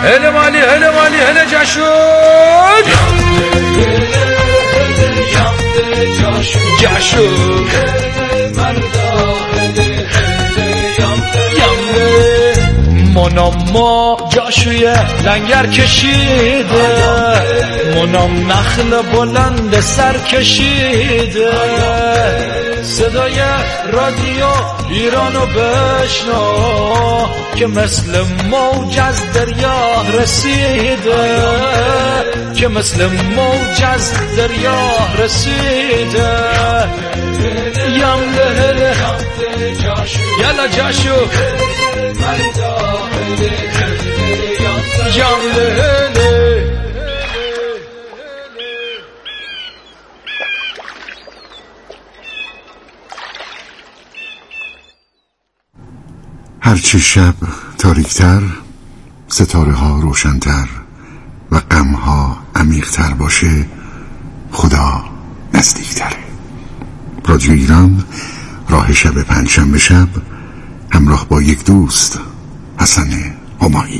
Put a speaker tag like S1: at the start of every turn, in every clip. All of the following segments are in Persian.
S1: هله مالی هله مالی هله جشن جشن منام جاشوی لنگر کشیده منام نخل بلند سر کشیده صدای رادیو ایرانو بشنو که مثل موج از دریا رسیده که مثل موج از دریا رسیده یمله هله یلا جاشو یمله هله
S2: هرچه شب تاریکتر، ستاره ها روشنتر و غم ها عمیق‌تر باشه، خدا نزدیکتره. رادیو ایران راه شب پنجشنبه شب همراه با یک دوست، حسن همایی.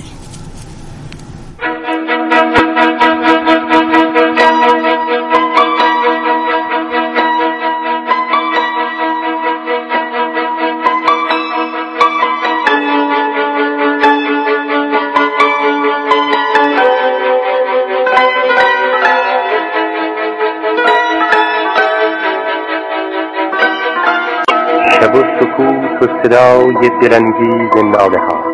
S3: شب و سکوت و صدای دلانگیز ناله ها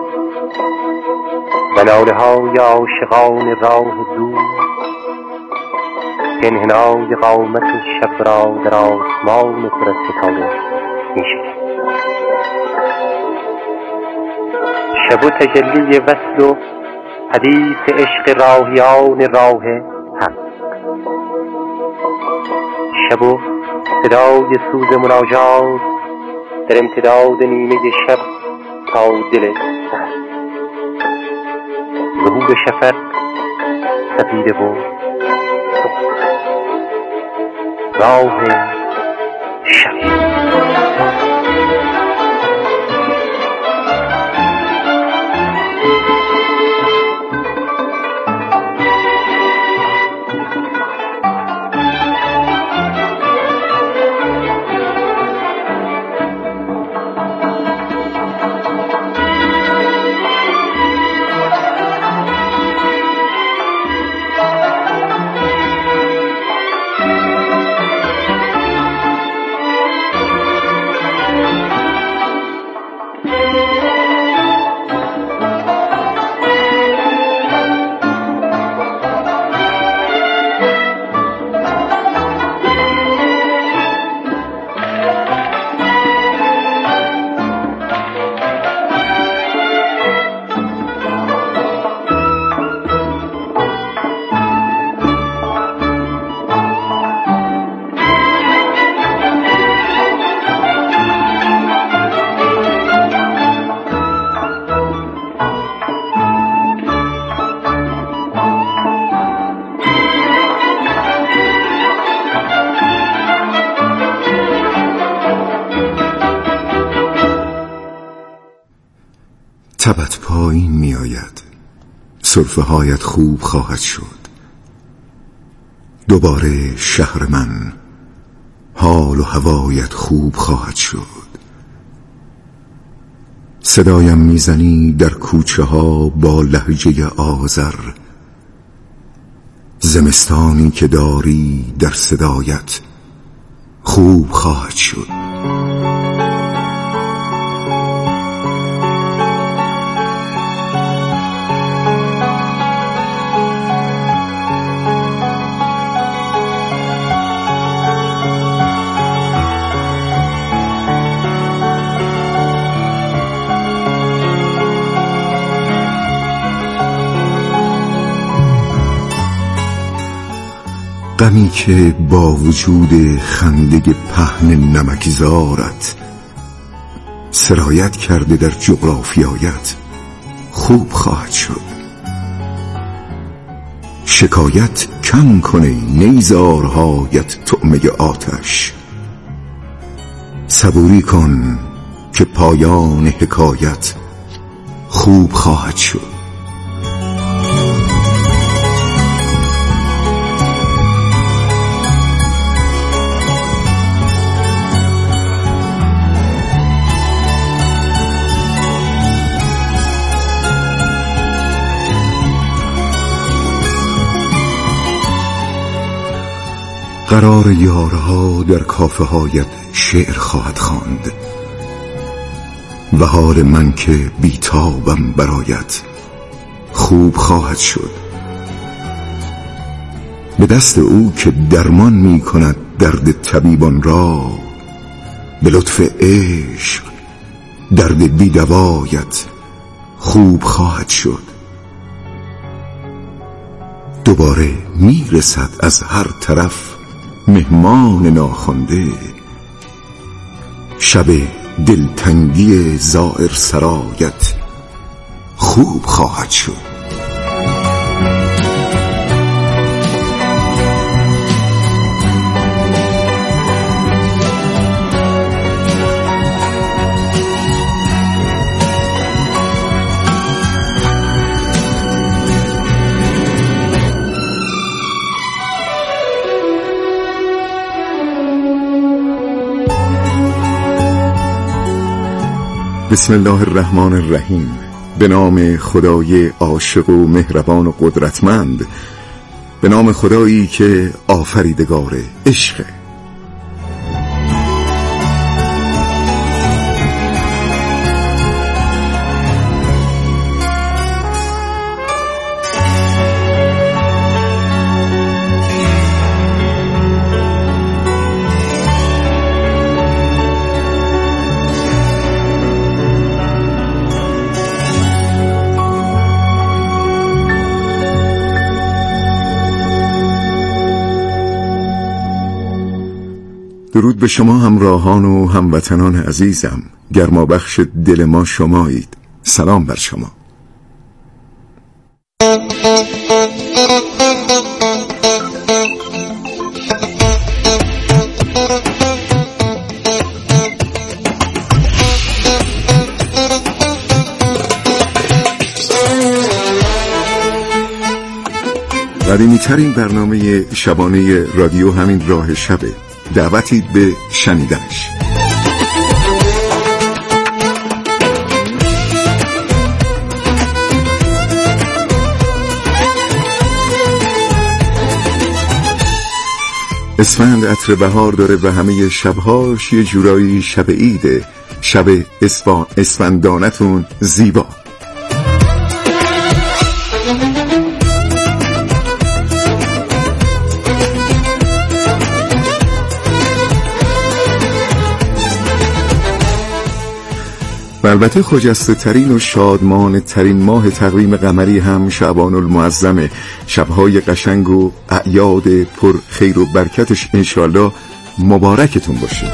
S3: و ناله های عاشقان راه دور انحنای قامت شب را در آسمان پر از ستاره می‌شکند. شب و تجلی وصل و حدیث عشق راهیان راه حق. شب و صدای سوز مناجات در امتداد نیمه شب تا دل سحر. ظهور شفق سپیده و راه شب.
S2: تبت پایین می آید، سرفه هایت خوب خواهد شد. دوباره شهر من، حال و هوایت خوب خواهد شد. صدایم میزنی در کوچه ها با لهجه آذر، زمستانی که داری در صدایت خوب خواهد شد. غمی که با وجود خنده پهن نمکزارت سرایت کرده در جغرافیایت خوب خواهد شد. شکایت کم کنه نیزارهایت طعمه آتش، صبوری کن که پایان حکایت خوب خواهد شد. قرار یارها در کافه هایت شعر خواهد خواند و حال من که بیتابم برایت خوب خواهد شد. به دست او که درمان می کند درد طبیبان را، به لطف عشق درد بیدوایت خوب خواهد شد. دوباره می رسد از هر طرف مهمان ناخوانده، شب دلتنگی زائر سرایت خوب خواهد شد. بسم الله الرحمن الرحیم. به نام خدای عاشق و مهربان و قدرتمند، به نام خدایی که آفریدگار عشقه. درود به شما همراهان و هموطنان عزیزم. گرمابخش دل ما شمایید. سلام بر شما. قدیمی‌ترین برنامه شبانه رادیو همین راه شبه. دعوتی به شنیدنش. اسفند عطر بهار داره و همه شبهاش یه جورایی شب عیده. شب اسفندانتون زیبا. البته خجسته ترین و شادمان ترین ماه تقویم قمری هم شعبان المعظمه. شبهای قشنگ و اعیاد پر خیر و برکتش انشالله مبارکتون باشه.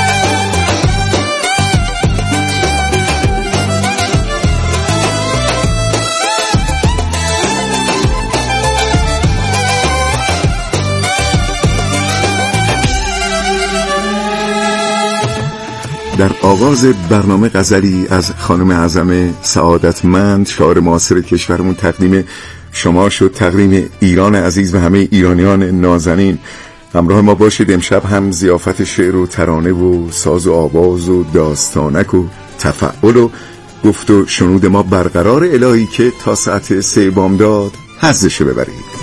S2: در آغاز برنامه غزلی از خانم اعظم سعادتمند، شاعر معاصر کشورمون، تقدیم شما شد. تقدیم ایران عزیز و همه ایرانیان نازنین. همراه ما باشید. امشب هم ضیافت شعر و ترانه و ساز و آواز و داستانک و تفعول و گفت و شنود ما برقرار. الهی که تا ساعت 3 بامداد حظشو ببرید.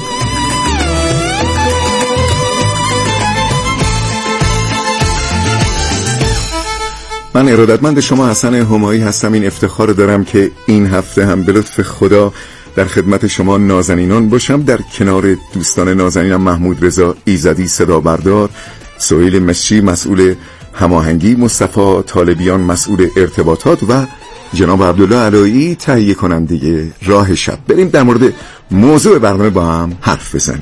S2: من ارادتمند شما حسن همایی هستم. این افتخار دارم که این هفته هم به لطف خدا در خدمت شما نازنینان باشم. در کنار دوستان نازنینم محمود رضا ایزدی صدا بردار، سهیل مشی مسئول هماهنگی، مصطفی طالبیان مسئول ارتباطات و جناب عبدالله علایی تهیه کننده راه شب. بریم در مورد موضوع برنامه با هم حرف بزنیم.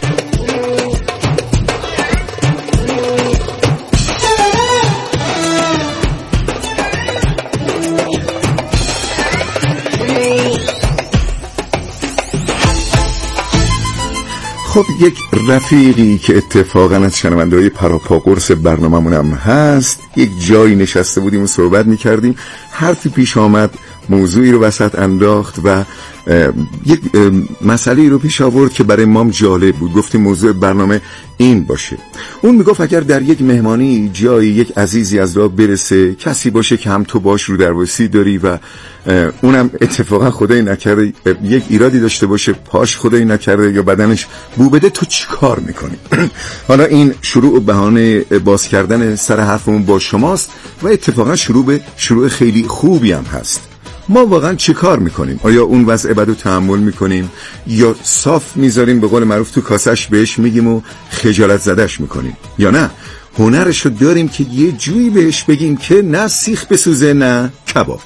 S2: خب یک رفیقی که اتفاقا از شنونده‌های پراپا قرص برنامه‌مون هم هست، یک جایی نشسته بودیم و صحبت می‌کردیم. حرفی پیش آمد موضوعی رو وسط انداخت و یک مسئله رو پیش آورد که برای مام جالب بود. گفتیم موضوع برنامه این باشه. اون میگفت اگر در یک مهمانی جایی یک عزیزی از راه برسه، کسی باشه که هم تو باش رو درواسی داری و اونم اتفاقا خدایی نکرده یک ایرادی داشته باشه، پاش خدایی نکرده یا بدنش بو بده، تو چی کار میکنی؟ حالا این شروع و بهانه باز کردن سر حرفمون با شماست و اتفاقا شروع خیلی خوبی هم هست. ما واقعا چه کار میکنیم؟ آیا اون وضع بدو تحمل میکنیم یا صاف میذاریم به قول معروف تو کاسش بهش میگیم و خجالت زدش میکنیم، یا نه هنرشو داریم که یه جویی بهش بگیم که نه سیخ بسوزه نه کباب؟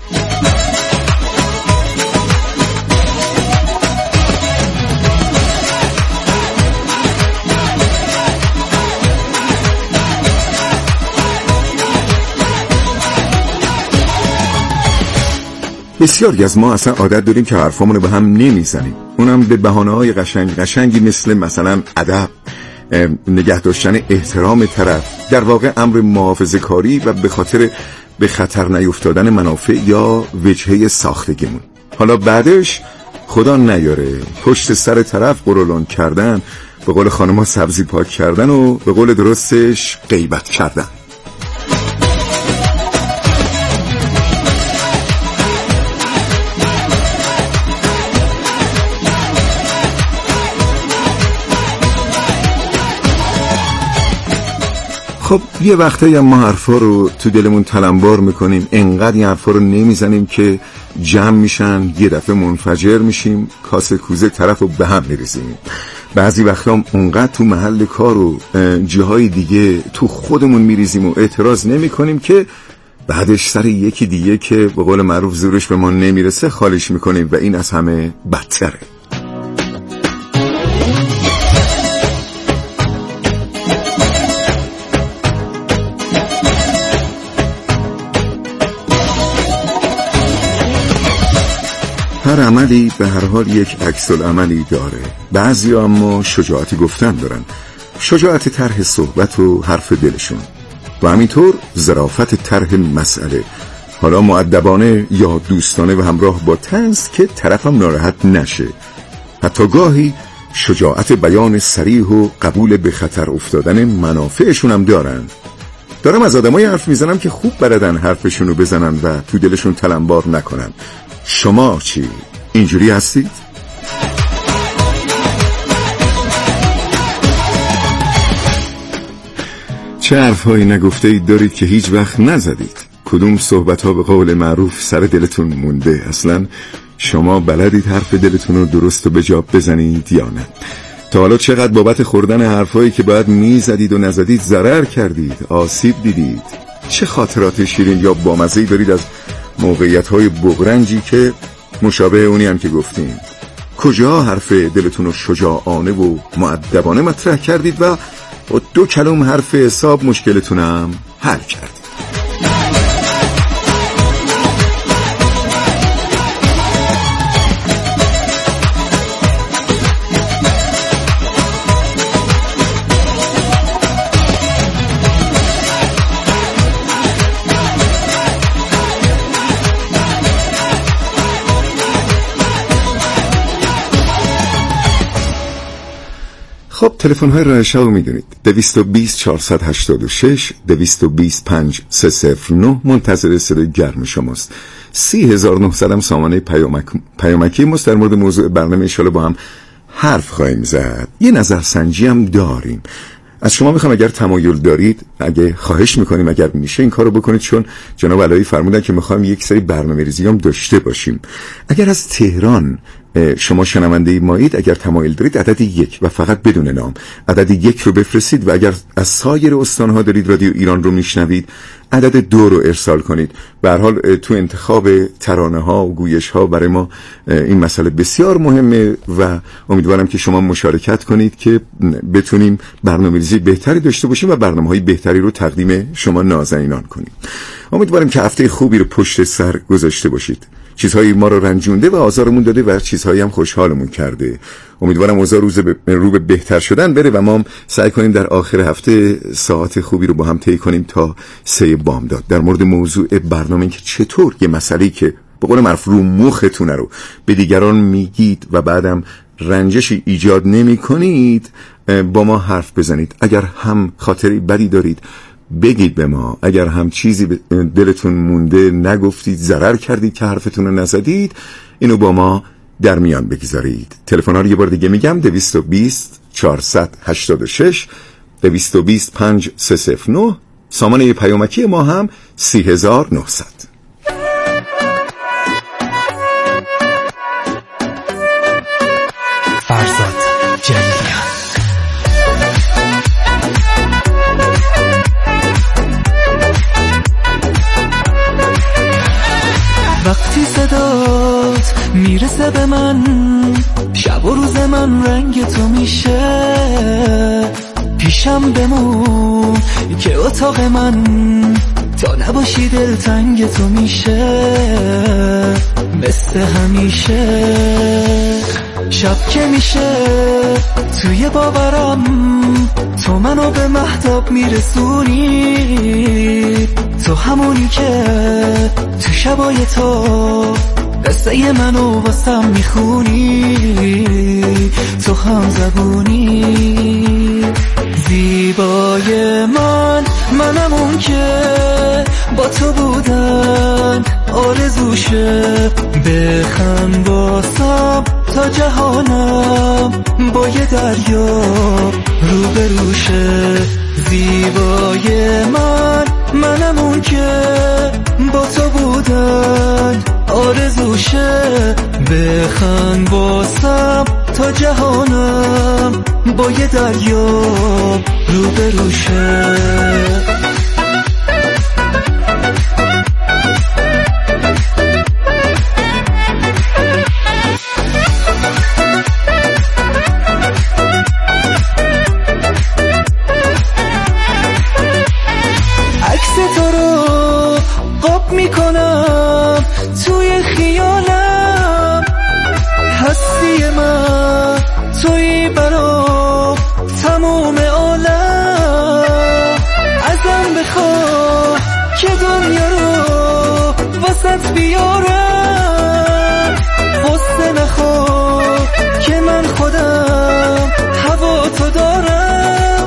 S2: بسیاری از ما اصلا عادت داریم که حرفامونو به هم نمیزنیم، اونم به بهانه‌های قشنگی مثل ادب، نگه داشتن احترام طرف، در واقع امر محافظه‌کاری و به خاطر به خطر نیفتادن منافع یا وجهه ساختگیمون. حالا بعدش خدا نیاره پشت سر طرف قرولان کردن، به قول خانم‌ها سبزی پاک کردن و به قول درستش غیبت کردن. خب یه وقتایی هم ما حرفا رو تو دلمون تلمبار میکنیم، انقدر این حرفا رو نمیزنیم که جمع میشن، یه دفعه منفجر میشیم، کاسه کوزه طرف رو به هم میریزیم. بعضی وقتا هم اونقدر تو محل کار و جاهای دیگه تو خودمون میریزیم و اعتراض نمی کنیم که بعدش سر یکی دیگه که به قول معروف زورش به ما نمیرسه خالیش میکنیم و این از همه بدتره. هر عملی به هر حال یک عکس العملی داره. بعضی اما شجاعت گفتن دارن، شجاعت طرح صحبت و حرف دلشون و همینطور ظرافت طرح مسئله، حالا مؤدبانه یا دوستانه و همراه با طنز که طرفم ناراحت نشه. حتی گاهی شجاعت بیان صریح و قبول به خطر افتادن منافعشون هم دارم از آدمای حرف میزنم که خوب بلدن حرفشونو بزنن و تو دلشون تلمبار نکنن. شما چی؟ اینجوری هستید؟ چه حرفهایی نگفته اید دارید که هیچ وقت نزدید؟ کدوم صحبت ها به قول معروف سر دلتون مونده؟ اصلا شما بلدید حرف دلتون رو درست و به جا بزنید یا نه؟ تا حالا چقدر بابت خوردن حرفهایی که باید میزدید و نزدید ضرر کردید، آسیب دیدید؟ چه خاطرات شیرین یا بامزه‌ای دارید از موقعیت‌های بغرنجی که مشابه اونی هم که گفتیم؟ کجا حرف دلتون رو شجاعانه و مؤدبانه مطرح کردید و با 2 کلم حرف حساب مشکلتونم حل کردید؟ خب تلفن های رایش‌ها رو میدونید، 220 486 225 309 منتظر صدای گرم شماست. 30900 هم سامانه پیامکی ماست. در مورد موضوع برنامه انشالله با هم حرف خواهیم زد. یه نظرسنجی هم داریم. از شما میخوام اگر تمایل دارید، اگه خواهش میکنیم اگر میشه این کارو بکنید، چون جناب علایی فرمودن که میخوایم یک سری برنامه‌ریزی هم داشته باشیم. اگر از تهران شما شنونده مایید، اگر تمایل دارید عدد 1 و فقط بدون نام عدد 1 رو بفرستید و اگر از سایر استانها دارید رادیو ایران رو میشنوید عدد 2 رو ارسال کنید. به هر حال تو انتخاب ترانه ها و گویش ها برای ما این مسئله بسیار مهمه و امیدوارم که شما مشارکت کنید که بتونیم برنامه‌ریزی بهتری داشته باشیم و برنامه‌های بهتری رو تقدیم شما نازنینان کنیم. امیدوارم که هفته خوبی رو پشت سر گذاشته باشید. چیزهایی ما رو رنجونده و آزارمون داده و چیزهایی هم خوشحالمون کرده. امیدوارم اوضاع رو به بهتر شدن بره و ما هم سعی کنیم در آخر هفته ساعت خوبی رو با هم طی کنیم تا 3 بامداد در مورد موضوع برنامه که چطور یه مسئله‌ای که به قول معروف رو مختونه رو به دیگران میگید و بعدم رنجشی ایجاد نمی کنید، با ما حرف بزنید. اگر هم خاطری بدی دارید بگید به ما، اگر هم چیزی دلتون مونده نگفتید، ضرر کردید که حرفتون رو نزدید، اینو با ما در میان بگذارید. تلفن ها رو یه بار دیگه میگم: 220 486 220 5309. سامانه پیامکی ما هم 30900.
S1: فرزاد جلیلیان.
S4: وقتی صدات میرسه به من، شب و روز من رنگ تو میشه. پیشم بمون که اتاق من تا نباشی دلتنگ تو میشه. مثل همیشه شب که میشه توی باورم تو منو به مهتاب میرسونی. تو همونی که تو شبای تو قصه منو واسم میخونی. تو هم زبونی زیبای منم اون که با تو بودن آرزوشه. بخند واسم تا جهانم با یه دریا روبروشه. زیبای منم اون که با تو بودن آرزوشه. بخند واسم تا جهانم با یه دریا روبروشه. میکنم توی خیالم، هستی من توی برام تموم عالم. ازم بخواه که دنیا رو واسط بیارم. غصه نخواه که من خودم هوا تو دارم.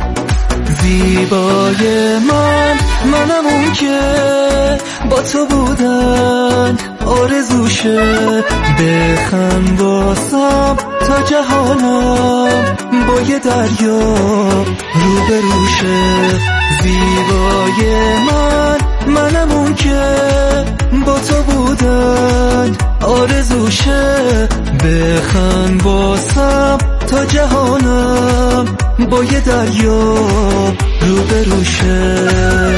S4: زیبای منم اون که با تو بودن آرزوشه. بخند واسم تا جهانم با یه دریا روبروشه. زیبای منم اون که با تو بودن آرزوشه. بخند واسم تا جهانم با یه دریا روبروشه.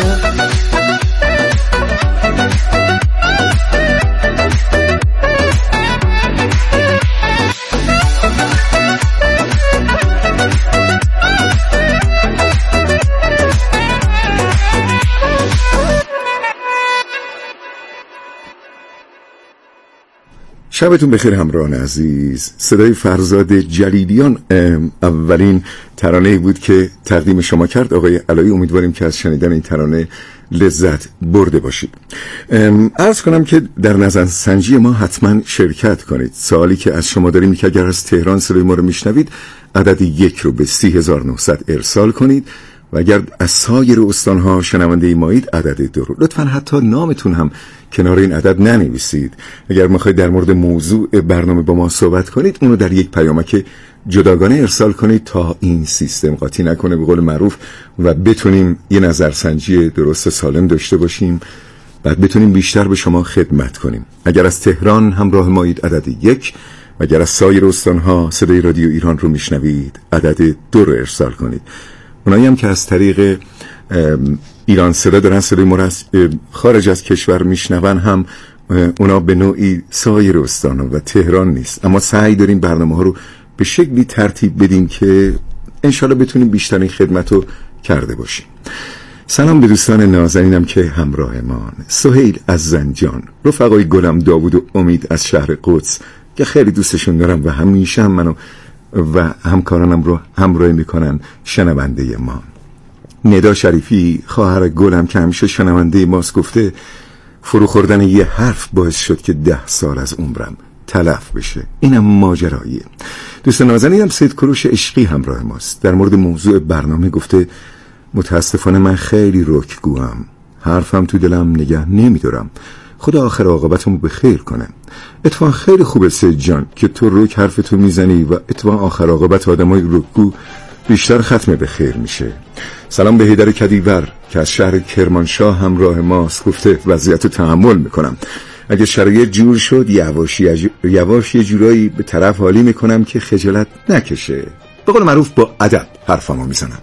S2: شبتون بخیر همراهان عزیز. صدای فرزاد جلیلیان اولین ترانه‌ای بود که تقدیم شما کرد آقای علایی. امیدواریم که از شنیدن این ترانه لذت برده باشید. عرض کنم که در نظرسنجی ما حتما شرکت کنید. سوالی که از شما داریم که اگر از تهران صدای ما رو میشنوید عدد 1 رو به 30900 ارسال کنید و اگر از سایر استانها شنونده مایید عدد 2 رو. لطفاً حتی نامتون هم کنار این عدد ننویسید. اگر میخواید در مورد موضوع برنامه با ما صحبت کنید اونو در یک پیامک جداگانه ارسال کنید تا این سیستم قاطی نکنه به قول معروف و بتونیم یه نظرسنجی درست سالم داشته باشیم، بعد بتونیم بیشتر به شما خدمت کنیم. اگر از تهران همراه مایید عدد 1 و اگر از سایر استانها صدای رادیو ایران رو میشنوید عدد 2 رو ارسال کنید. اونایی هم که از طریق ایران صدا دارن صدای ما را خارج از کشور میشنون هم اونا به نوعی سایر استانها و تهران نیست، اما سعی داریم برنامه ها رو به شکلی ترتیب بدیم که انشالله بتونیم بیشترین خدمت رو کرده باشیم. سلام به دوستان نازنینم که همراه ما. سهیل از زنجان، رفقای گلم داوود و امید از شهر قدس که خیلی دوستشون دارم و همیشه هم منو و همکارانم رو همراهی میکنن شنونده ما. ندا شریفی خواهر گلم که همیشه شنونده ماست گفته فرو خوردن یه حرف باعث شد که 10 سال از عمرم تلف بشه. اینم ماجراییه. دوست نازنینم سید کوروش عشقی همراه ماست. در مورد موضوع برنامه گفته متاسفانه من خیلی رکگوام، حرفم تو دلم نگه نمیدارم، خدا آخر عاقبتمو به خیر کنه. اتفاقا خیلی خوبه سید جان که تو رک حرفتو میزنی و اتفاقا آخر عاقبت آدمای رکگو بیشتر ختم به خیر میشه. سلام به حیدر کدیور که از شهر کرمانشاه همراه ماست. گفته وضعیتو تحمل میکنم، اگه شرایط جور شد یواش یه جورایی به طرف حالی میکنم که خجالت نکشه. به قول معروف با ادب حرفمو میزنم.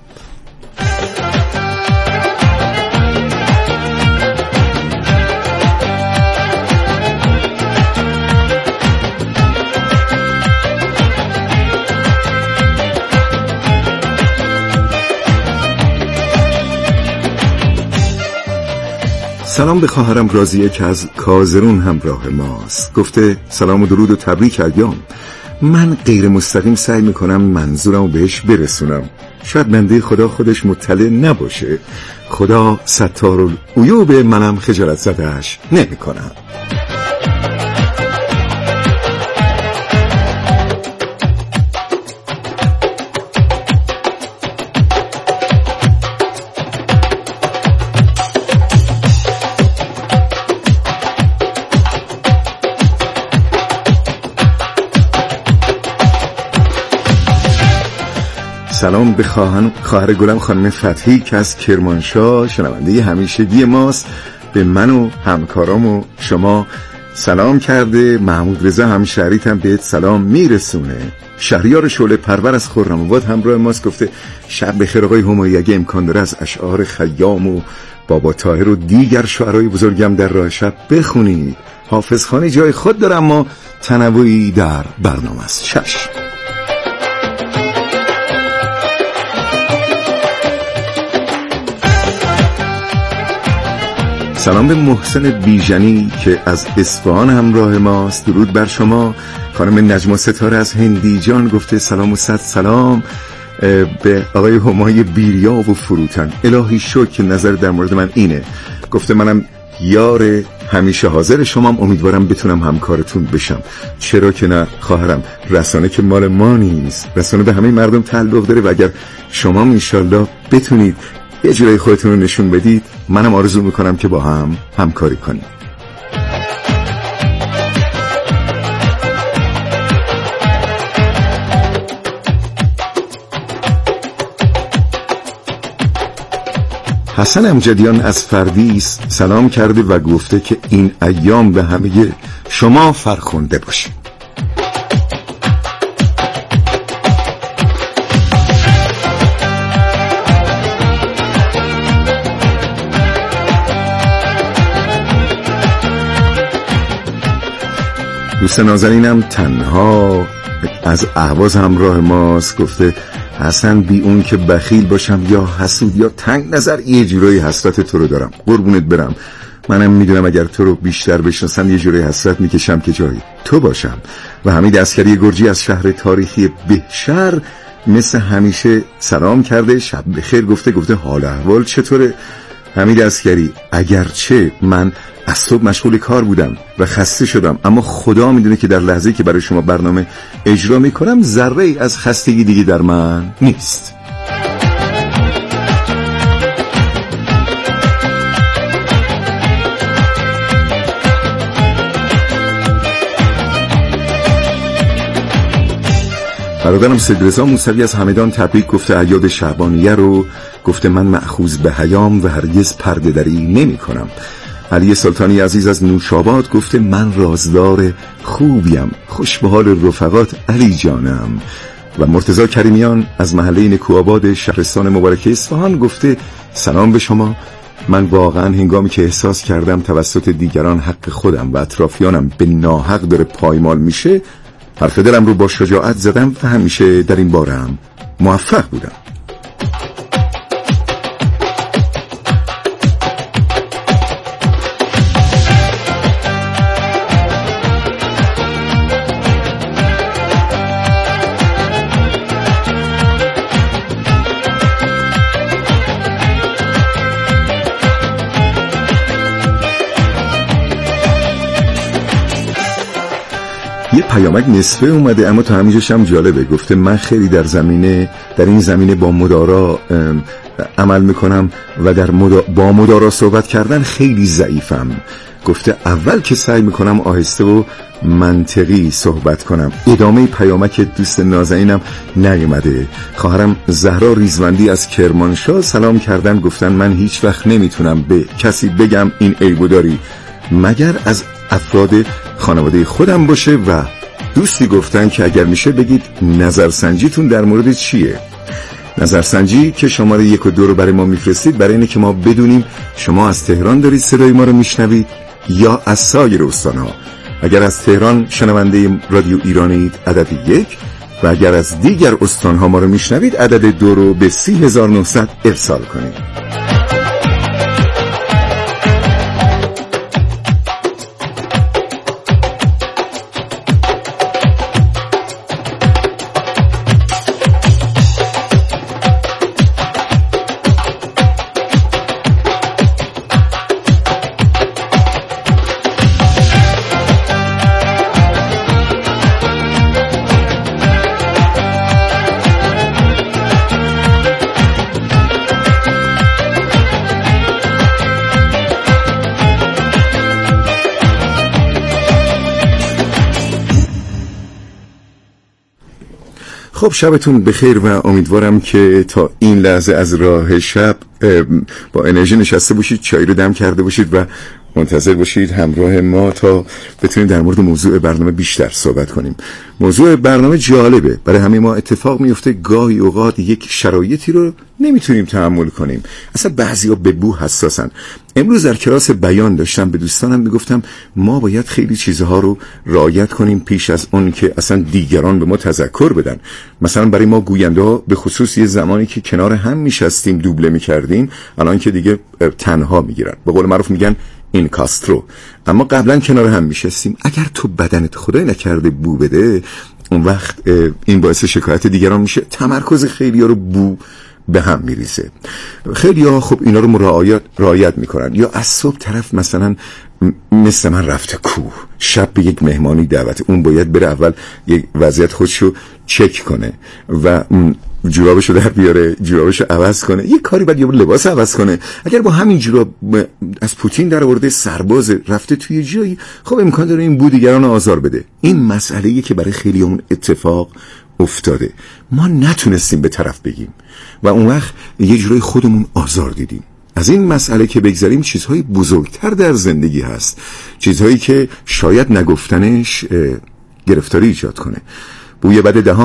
S2: سلام به خواهرم راضیه که از کازرون همراه ماست. گفته سلام و درود و تبریک ایام. من غیر مستقیم سعی میکنم منظورمو بهش برسونم، شاید بنده خدا خودش مطلع نباشه. خدا ستار العیوب، منم خجالت زدهش نمیکنم. سلام به خواهر گلم خانم فتحی که از کرمانشاه شنونده همیشگی ماست. به من و همکارام و شما سلام کرده. محمود رضا همشهریت هم بهت سلام میرسونه. شهریار شعله پرور از خرم‌آباد همراه ماست. گفته شب بخیر آقای همایی، اگه امکان داره از اشعار خیام و بابا طاهر و دیگر شعرهای بزرگم در راه شب بخونید. حافظ خانی جای خود داره اما تنوعی در برنامه است. شش. سلام به محسن بیژنی که از اصفهان همراه ماست. درود بر شما. خانم نجم ستاره از هندیجان گفته سلام و صد سلام به آقای همای بیریا و فروتن. الهی شکر که نظر در مورد من اینه. گفته منم یار همیشه حاضر شمام، امیدوارم بتونم همکارتون بشم. چرا که نه خواهرم، رسانه که مال ما نیست، رسانه به همه مردم تعلق داره و اگر شما انشالله بتونید یه جورای خودتون رو نشون بدید، منم آرزو میکنم که با هم همکاری کنیم. حسن امجدیان از فردیس سلام کرده و گفته که این ایام به همه شما فرخنده باشه. دوست نازنینم تنها از اهواز همراه ماست. گفته حسن بی اون که بخیل باشم یا حسود یا تنگ نظر، یه جورایی حسرت تو رو دارم. قربونت برم. منم میدونم اگر تو رو بیشتر بشناسم یه جورایی حسرت میکشم که جایی تو باشم. و حمید عسکری گرجی از شهر تاریخی بهشهر مثل همیشه سلام کرده. شب بخیر گفته حال احوال چطوره؟ حمید عسکری اگرچه من از صبح مشغول کار بودم و خسته شدم، اما خدا میدونه که در لحظه‌ای که برای شما برنامه اجرا میکنم ذره‌ای از خستگی دیگه در من نیست. برادرم سید رضا موسوی از همدان تبریک گفته اعیاد شعبانیه رو. گفته من مأخوذ به حیام و هرگز پرده دری نمی کنم. علی سلطانی عزیز از نوشاباد گفته من رازدار خوبیم، خوش به حال رفقات علی جانم. و مرتضی کریمیان از محله نکوآباد شهرستان مبارک اصفهان گفته سلام به شما. من واقعا هنگامی که احساس کردم توسط دیگران حق خودم و اطرافیانم به ناحق داره پایمال میشه، حرف دلم رو با شجاعت زدم و همیشه در این بارم موفق بودم. یه پیامک نصفه اومده اما تا همینجاش هم جالبه. گفته من خیلی در این زمینه با مدارا عمل میکنم و با مدارا صحبت کردن خیلی ضعیفم. گفته اول که سعی میکنم آهسته و منطقی صحبت کنم. ادامه پیامک دوست نازنینم نیومده. خواهرم زهرا ریزوندی از کرمانشاه سلام کردن، گفتن من هیچ وقت نمیتونم به کسی بگم این عیبو داری مگر از افراد خانواده خودم باشه و دوستی گفتن که اگر میشه بگید نظرسنجیتون در مورد چیه. نظرسنجی که شماره 1 و 2 رو برای ما میفرستید برای اینه که ما بدونیم شما از تهران دارید صدای ما رو میشنوید یا از سایر استانها. اگر از تهران شنونده رادیو ایرانید عدد 1 و اگر از دیگر استانها ما رو میشنوید عدد 2 رو به 30900 ارسال کنید. خب شبتون بخیر و امیدوارم که تا این لحظه از راه شب با انرژی نشسته باشید، چای رو دم کرده باشید و منتظر باشید همراه ما تا بتونیم در مورد موضوع برنامه بیشتر صحبت کنیم. موضوع برنامه جالبه، برای همه ما اتفاق میفته گاهی اوقات یک شرایطی رو نمیتونیم تحمل کنیم. اصلا بعضیا به بو حساسن. امروز در کلاس بیان داشتم به دوستانم میگفتم ما باید خیلی چیزها رو رعایت کنیم پیش از اون که اصلا دیگران به ما تذکر بدن. مثلا برای ما گوینده ها به خصوص یه زمانی که کنار هم میشستیم دوبله میکردیم، الان که دیگه تنها میگیرن، به قول معروف میگن این کاسترو. اما قبلا کنار هم میشستیم. اگر تو بدنت خدای نکرده بو بده، اون وقت این باعث شکایت دیگران میشه. تمرکز خیلی ها رو بو به هم میریزه. خیلی ها خب اینا رو رعایت میکنن. یا از صبح طرف مثلا مثل من رفته کوه، شب به یک مهمانی دعوت، اون باید بره اول یک وضعیت خودشو چک کنه و جورابشو در بیاره، جورابشو عوض کنه، یه کاری بعد یه لباس عوض کنه. اگر با همین جوراب از پوتین در آورده سرباز رفته توی جایی، خب امکان داره این بو دیگران آزار بده. این مسئله‌ایه که برای خیلی همون اتفاق افتاده. ما نتونستیم به طرف بگیم و اون وقت یه جورای خودمون آزار دیدیم. از این مسئله که بگذاریم چیزهای بزرگتر در زندگی هست، چیزهایی که شاید نگفتنش گرفتاری ایجاد کنه. بوی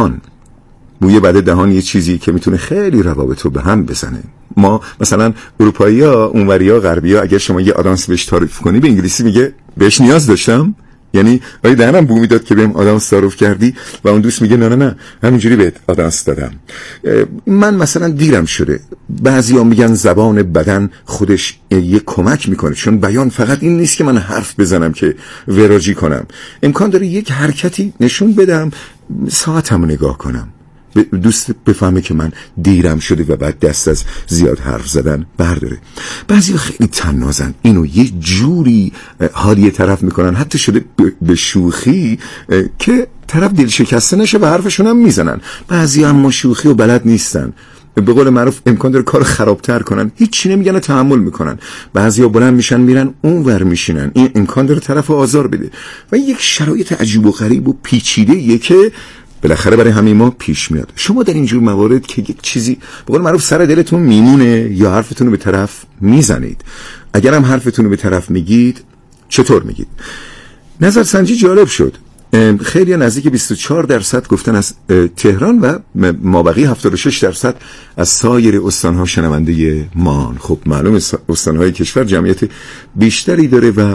S2: بد دهان یه چیزی که میتونه خیلی روابط رو به هم بزنه. ما مثلا اروپایی‌ها، اونوری‌ها، غربی‌ها، اگه شما یه آدامس بهش تعریف کنی به انگلیسی میگه بهش نیاز داشتم، یعنی ولی دهنم بو میداد که بهم آدامس تعارف کردی، و اون دوست میگه نه همینجوری بهت آدامس دادم. من مثلا دیرم شده. بعضیا میگن زبان بدن خودش یه کمک میکنه، چون بیان فقط این نیست که من حرف بزنم که وراجی کنم. امکان داره یک حرکتی نشون بدم، ساعتمو نگاه کنم، دوست بفهمه که من دیرم شده و بعد دست از زیاد حرف زدن برداره. بعضی خیلی طنازن، اینو یه جوری حالی طرف میکنن، حتی شده به شوخی که طرف دل شکسته نشه و حرفشون هم میزنن. بعضی هم شوخی و بلد نیستن، به قول معروف امکان داره کار خرابتر کنن، هیچی نمیگن و تحمل میکنن. بعضیا بلند میشن میرن اون ور میشینن، این امکان داره طرف آزار بده. و یک شرایط عجیب و غریب و پیچیده‌ایه که بالاخره برای همه ما پیش میاد. شما در اینجور موارد که یک چیزی به قول معروف سر دلتون میمونه یا حرفتون رو به طرف میزنید، اگر هم حرفتون رو به طرف میگید چطور میگید؟ نظرسنجی جالب شد. خیلی نزدیک 24% گفتن از تهران و مابقی 76% از سایر استانها شنونده مان. خب معلوم استانهای کشور جمعیت بیشتری داره و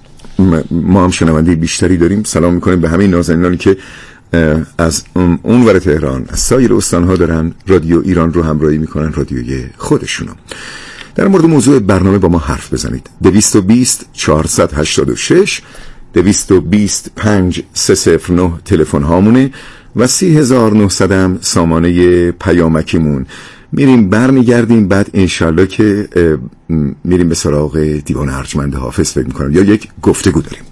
S2: ما هم شنونده بیشتری داریم. سلام میکنیم به همه نازنینانی که از اونور تهران از سایر استانها دارن رادیو ایران رو همراهی میکنن، رادیوی خودشونو. در مورد موضوع برنامه با ما حرف بزنید. 220 486 220 5309 تلفن هامونه و 3900 هم سامانه پیامکیمون. میریم برمیگردیم، بعد انشالله که میریم به سراغ دیوان ارجمند حافظ فکر میکنم یا یک گفتگو داریم.